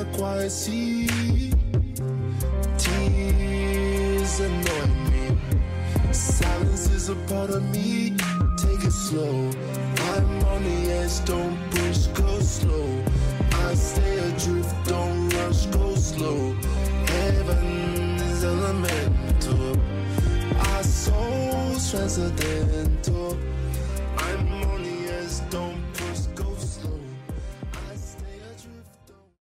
quiet sea. Tears annoy me. Silence is a part of me. Take it slow. I'm on the edge, don't push, go slow. I stay adrift, don't rush, go slow. Heaven is elemental. Our souls transcendental. I'm on the edge, don't